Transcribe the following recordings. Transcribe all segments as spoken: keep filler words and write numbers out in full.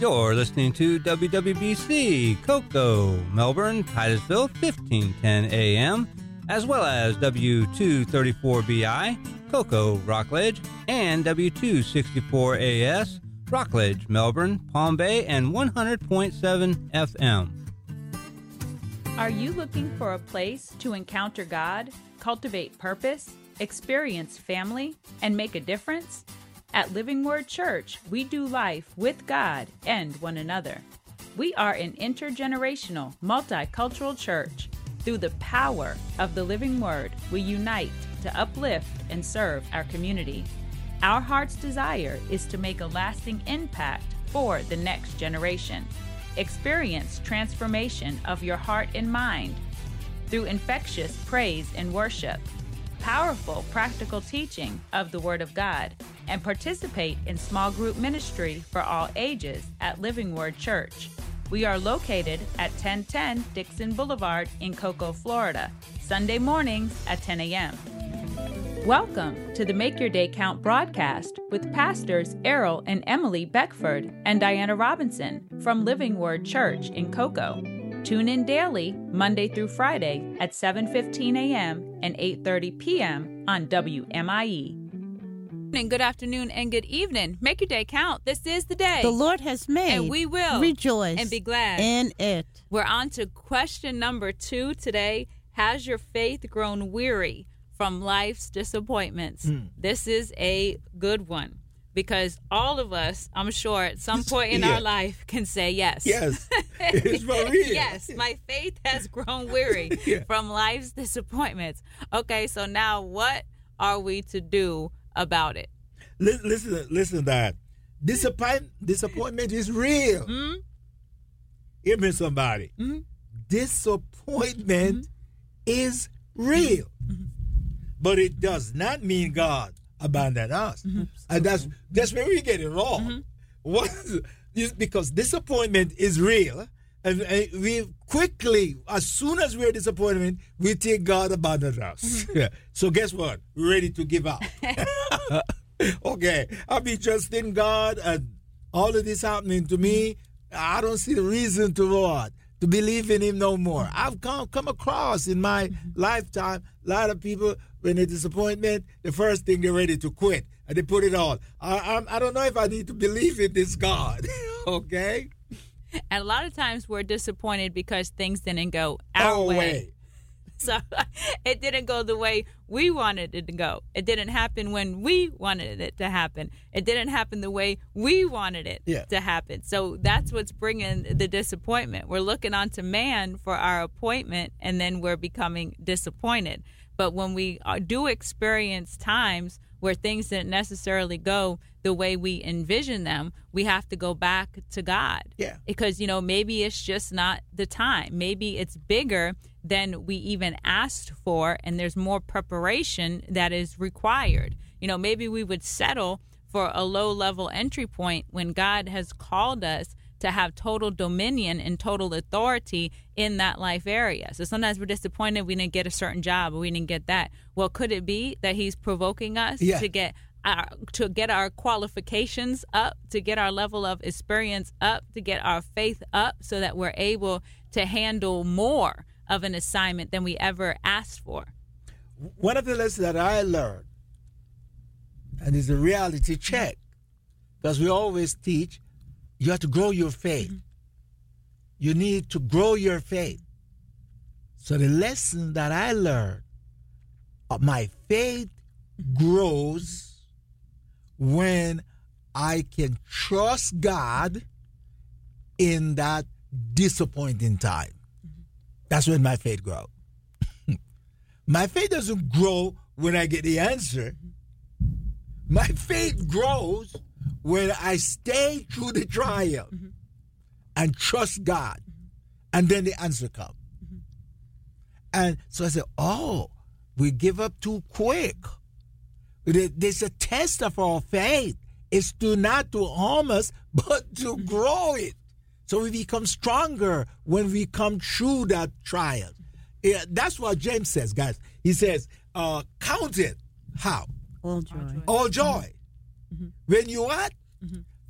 You're listening to W W B C, Cocoa, Melbourne, Titusville, fifteen ten A M, as well as W two thirty-four B I, Cocoa, Rockledge, and W two sixty-four A S, Rockledge, Melbourne, Palm Bay, and one hundred point seven F M. Are you looking for a place to encounter God, cultivate purpose, experience family, and make a difference? At Living Word Church, we do life with God and one another. We are an intergenerational, multicultural church. Through the power of the Living Word, we unite to uplift and serve our community. Our heart's desire is to make a lasting impact for the next generation. Experience transformation of your heart and mind through infectious praise and worship, powerful practical teaching of the Word of God, and participate in small group ministry for all ages at Living Word Church. We are located at ten ten Dixon Boulevard in Cocoa, Florida, Sunday mornings at ten A M Welcome to the Make Your Day Count broadcast with Pastors Errol and Emily Beckford and Diana Robinson from Living Word Church in Cocoa. Tune in daily, Monday through Friday at seven fifteen A M and eight thirty P M on W M I E. And good afternoon and good evening. Make your day count. This is the day the Lord has made, and we will rejoice and be glad in it. We're on to question number two today. Has your faith grown weary from life's disappointments? Mm. This is a good one because all of us, I'm sure, at some point in yeah. our life can say yes. Yes, it's for real. Yes, my faith has grown weary yeah. from life's disappointments. Okay, so now what are we to do about it? Listen, listen, listen to that. Disappoint, disappointment is real. Mm-hmm. Hear me, somebody. Mm-hmm. Disappointment mm-hmm. is real. Mm-hmm. But it does not mean God abandoned us. Mm-hmm. And that's that's where we get it wrong. Mm-hmm. What, because disappointment is real. And, and we quickly, as soon as we're disappointed, we think God abandoned us. Mm-hmm. Yeah. So guess what? We're ready to give up. Okay, I'll be trusting God and all of this happening to me. I don't see the reason to what? To believe in him no more. I've come, come across in my mm-hmm. lifetime a lot of people, when they're disappointment, the first thing they're ready to quit. And they put it all. I, I, I don't know if I need to believe in this God. Okay? And a lot of times we're disappointed because things didn't go our oh, way. way. So it didn't go the way we wanted it to go. It didn't happen when we wanted it to happen. It didn't happen the way we wanted it yeah. to happen. So that's what's bringing the disappointment. We're looking onto man for our appointment, and then we're becoming disappointed. But when we do experience times where things didn't necessarily go the way we envision them, we have to go back to God. Yeah. Because, you know, maybe it's just not the time. Maybe it's bigger than we even asked for, and there's more preparation that is required. You know, maybe we would settle for a low-level entry point when God has called us to have total dominion and total authority in that life area. So sometimes we're disappointed we didn't get a certain job or we didn't get that. Well, could it be that he's provoking us yeah. to get our, to get our qualifications up, to get our level of experience up, to get our faith up so that we're able to handle more of an assignment than we ever asked for? One of the lessons that I learned, and it's a reality check, because we always teach, you have to grow your faith. Mm-hmm. You need to grow your faith. So the lesson that I learned, uh, my faith grows when I can trust God in that disappointing time. Mm-hmm. That's when my faith grows. My faith doesn't grow when I get the answer. Mm-hmm. My faith grows when I stay through the trial mm-hmm. and trust God, mm-hmm. and then the answer comes. Mm-hmm. And so I said, oh, we give up too quick. There's a test of our faith. It's to not to harm us, but to mm-hmm. grow it. So we become stronger when we come through that trial. Yeah, that's what James says, guys. He says, uh, count it. How? All joy. All joy. Mm-hmm. When you what? Mm-hmm.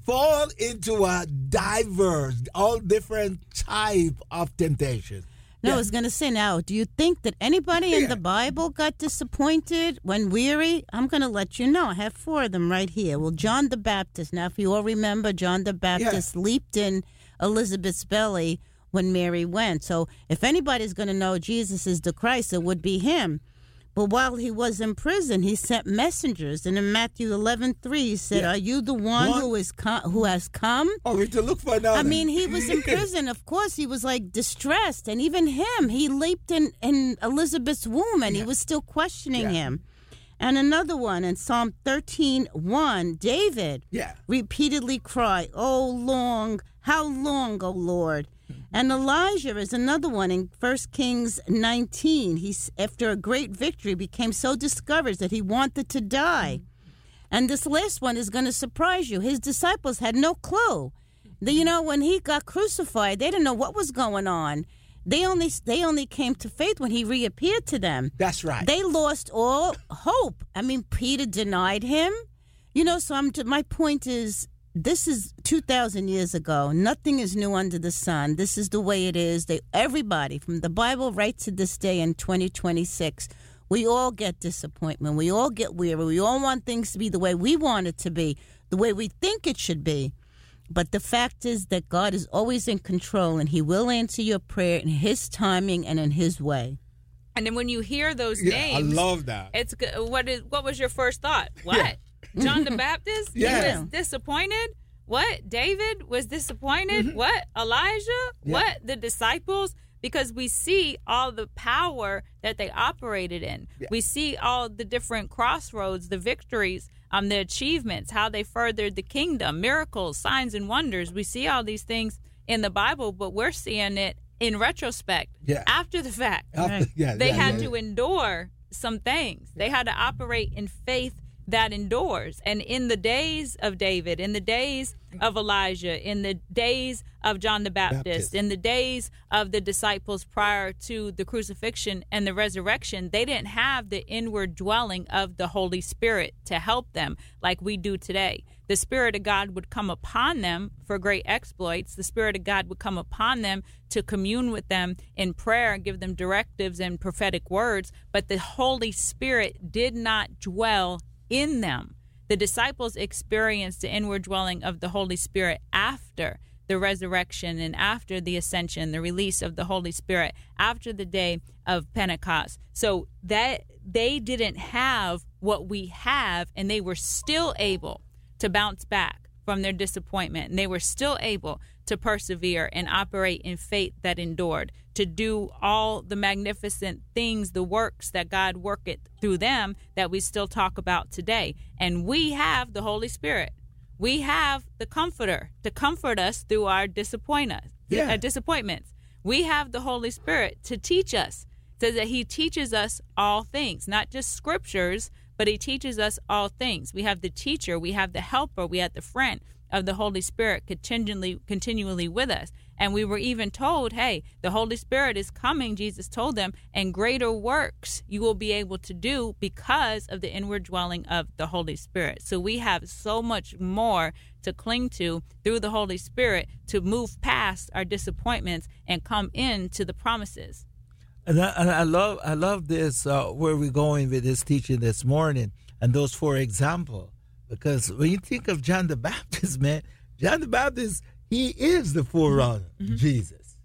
fall into a diverse, all different type of temptation. No, Yeah. I was going to say now, do you think that anybody in Yeah. the Bible got disappointed when weary? I'm going to let you know. I have four of them right here. Well, John the Baptist. Now, if you all remember, John the Baptist leaped in Elizabeth's belly when Mary went. So if anybody's going to know Jesus is the Christ, it would be him. But while he was in prison, he sent messengers. And in Matthew eleven three, he said, Yeah. are you the one One- who is com- who has come? Oh, we to look for another. I mean, he was in prison. Of course, he was like distressed. And even him, he leaped in, in Elizabeth's womb and he Yeah. was still questioning Yeah. him. And another one in Psalm thirteen one, David Yeah. repeatedly cried, oh, long, how long, O Lord? And Elijah is another one in First Kings nineteen. He's, after a great victory, became so discouraged that he wanted to die. And this last one is going to surprise you. His disciples had no clue. The, you know, when he got crucified, they didn't know what was going on. They only they only came to faith when he reappeared to them. That's right. They lost all hope. I mean, Peter denied him. You know, so I'm, my point is, this is two thousand years ago. Nothing is new under the sun. This is the way it is. They, everybody, from the Bible right to this day in twenty twenty-six, we all get disappointment. We all get weary. We all want things to be the way we want it to be, the way we think it should be. But the fact is that God is always in control, and he will answer your prayer in his timing and in his way. And then when you hear those Yeah, names, I love that. it's g- what is what was your first thought? What? John the Baptist? Yeah. He was disappointed? What? David was disappointed? What? Elijah? Yeah. What? The disciples? Because we see all the power that they operated in. Yeah. We see all the different crossroads, the victories, um, the achievements, how they furthered the kingdom, miracles, signs, and wonders. We see all these things in the Bible, but we're seeing it in retrospect, Yeah. after the fact. After- yeah, They yeah, had yeah. to endure some things. They had to operate in faith that endures. And in the days of David, in the days of Elijah, in the days of John the Baptist, Baptist. in the days of the disciples prior to the crucifixion and the resurrection, they didn't have the inward dwelling of the Holy Spirit to help them like we do today. The Spirit of God would come upon them for great exploits. The Spirit of God would come upon them to commune with them in prayer and give them directives and prophetic words. But the Holy Spirit did not dwell in them. The disciples experienced the inward dwelling of the Holy Spirit after the resurrection and after the ascension, the release of the Holy Spirit, after the day of Pentecost. So that they didn't have what we have, and they were still able to bounce back from their disappointment, and they were still able to persevere and operate in faith that endured, to do all the magnificent things, the works that God worketh through them that we still talk about today. And we have the Holy Spirit. We have the Comforter to comfort us through our disappoint us, Yeah. uh, disappointments. We have the Holy Spirit to teach us. It says that he teaches us all things, not just scriptures, but he teaches us all things. We have the teacher, we have the helper, we have the friend of the Holy Spirit continually, continually with us. And we were even told, hey, the Holy Spirit is coming, Jesus told them, and greater works you will be able to do because of the inward dwelling of the Holy Spirit. So we have so much more to cling to through the Holy Spirit to move past our disappointments and come into the promises. And I, and I love I love this uh, where we're going with this teaching this morning and those four examples, because when you think of John the Baptist, man, John the Baptist, he is the forerunner Mm-hmm. of Jesus,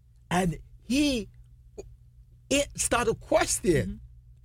and he it started questioning. Mm-hmm.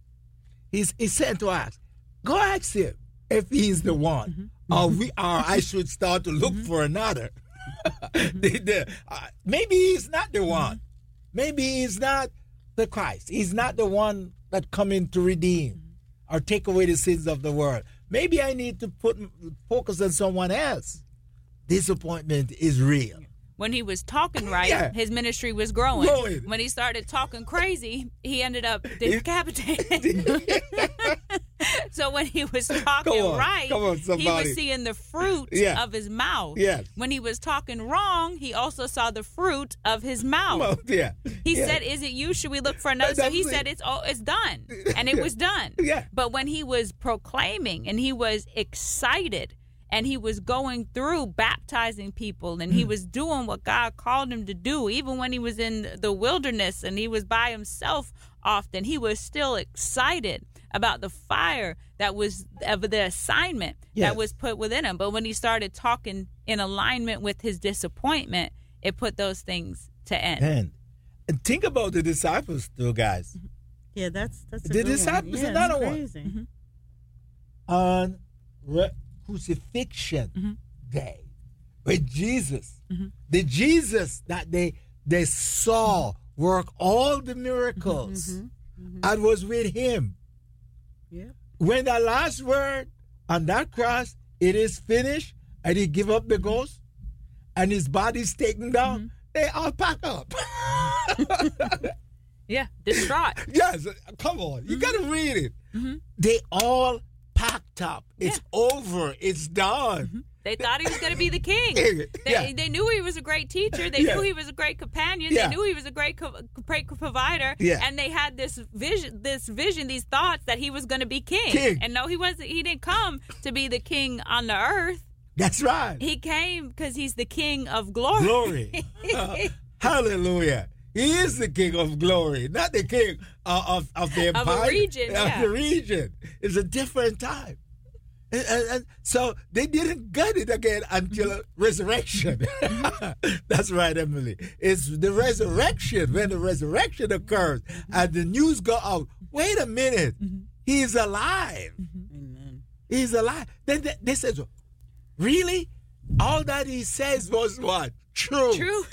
He's he said to us, "Go ask him if he's the one, Mm-hmm. or we or I should start to look for another. the, the, uh, maybe he's not the one. Maybe he's not." The Christ. He's not the one that come in to redeem or take away the sins of the world. Maybe I need to put focus on someone else. Disappointment is real. When he was talking right, Yeah. his ministry was growing. Growing. When he started talking crazy, he ended up decapitated. So when he was talking Come on. right, Come on, he somebody. was seeing the fruit Yeah. of his mouth. Yes. When he was talking wrong, he also saw the fruit of his mouth. Well, yeah. He yeah. said, "Is it you? Should we look for another?" So That's he it. said, "It's oh, it's done," and it was done. Yeah. But when he was proclaiming and he was excited and he was going through baptizing people, and he was doing what God called him to do. Even when he was in the wilderness and he was by himself often, he was still excited about the fire that was of the assignment Yes. that was put within him. But when he started talking in alignment with his disappointment, it put those things to end. And, and think about the disciples, too, guys. Yeah, that's that's a The good one. disciples, Yeah, another that's one. crazy. Mm-hmm. On re- crucifixion Mhm. day with Jesus, Mhm. the Jesus that they they saw work all the miracles Mm-hmm. and was with him. Yeah. When the last word on that cross, it is finished, and he give up the ghost, and his body's taken down, Mm-hmm. they all pack up. Yeah, distraught. Yes, come on, you got to read it. Mhm. They all packed up. It's over. It's done. Mm-hmm. They thought he was going to be the king. Yeah. They, they knew he was a great teacher. They Yeah. knew he was a great companion. Yeah. They knew he was a great, co- great provider. Yeah. And they had this vision, this vision, these thoughts that he was going to be king. King. And no, he wasn't. He didn't come to be the king on the earth. That's right. He came because he's the king of glory. Glory. Hallelujah. He is the king of glory, not the king uh, of, of the Of a empire. region, Of yeah. the region. It's a different time. And, and, and so they didn't get it again until resurrection. That's right, Emily. It's the resurrection. When the resurrection occurs and the news go out, wait a minute. He's alive. Amen. He's alive. Then they, they said, really? All that he says was what? True. True.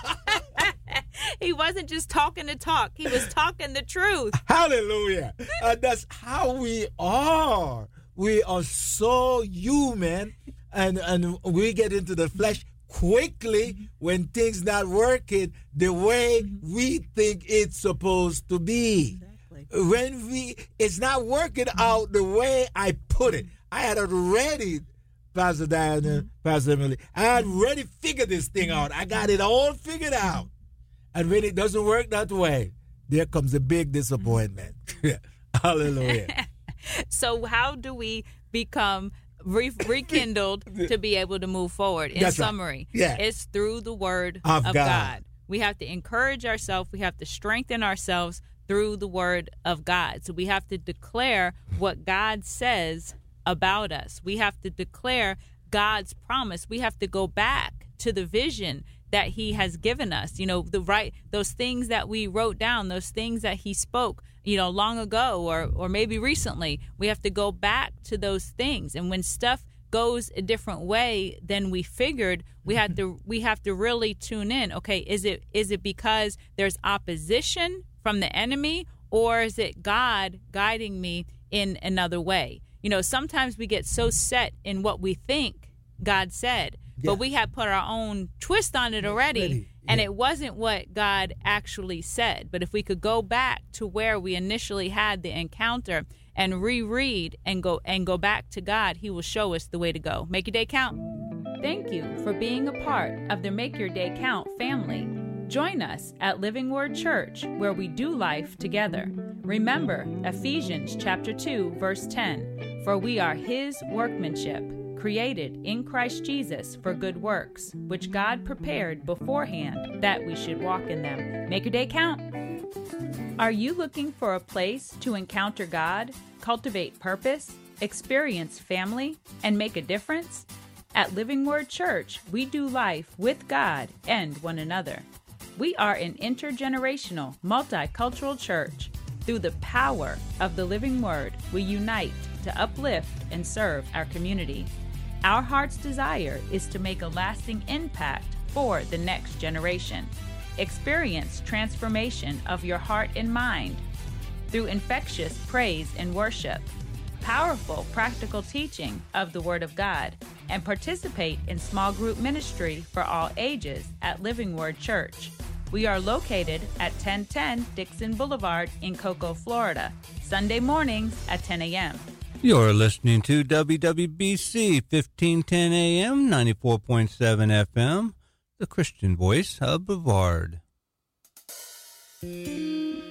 He wasn't just talking to talk. He was talking the truth. Hallelujah. And that's how we are. We are so human, and, and we get into the flesh quickly when things not working the way we think it's supposed to be. Exactly. When we it's not working out the way I put it. I had already, Pastor Diana, Pastor Emily, I had already figured this thing out. I got it all figured out. And when it doesn't work that way, there comes a big disappointment. Hallelujah. So how do we become re- rekindled to be able to move forward? In That's right. summary, Yeah. it's through the word Of of, God. God. We have to encourage ourselves. We have to strengthen ourselves through the word of God. So we have to declare what God says about us. We have to declare God's promise. We have to go back to the vision that he has given us, you know, the right, those things that we wrote down, those things that he spoke, you know, long ago or, or maybe recently. We have to go back to those things. And when stuff goes a different way than we figured, we have to, we have to really tune in. Okay. Is it, is it because there's opposition from the enemy, or is it God guiding me in another way? You know, sometimes we get so set in what we think God said, Yeah. but we have put our own twist on it already, Ready. and Yeah. it wasn't what God actually said. But if we could go back to where we initially had the encounter and reread and go and go back to God, he will show us the way to go. Make your day count. Thank you for being a part of the Make Your Day Count family. Join us at Living Word Church, where we do life together. Remember Ephesians chapter two, verse ten, for we are his workmanship, created in Christ Jesus for good works, which God prepared beforehand that we should walk in them. Make your day count. Are you looking for a place to encounter God, cultivate purpose, experience family, and make a difference? At Living Word Church, we do life with God and one another. We are an intergenerational, multicultural church. Through the power of the Living Word, we unite to uplift and serve our community. Our heart's desire is to make a lasting impact for the next generation. Experience transformation of your heart and mind through infectious praise and worship, powerful practical teaching of the Word of God, and participate in small group ministry for all ages at Living Word Church. We are located at ten ten Dixon Boulevard in Cocoa, Florida, Sunday mornings at ten a.m. You're listening to W W B C fifteen ten A M, ninety-four point seven F M, the Christian voice of Brevard.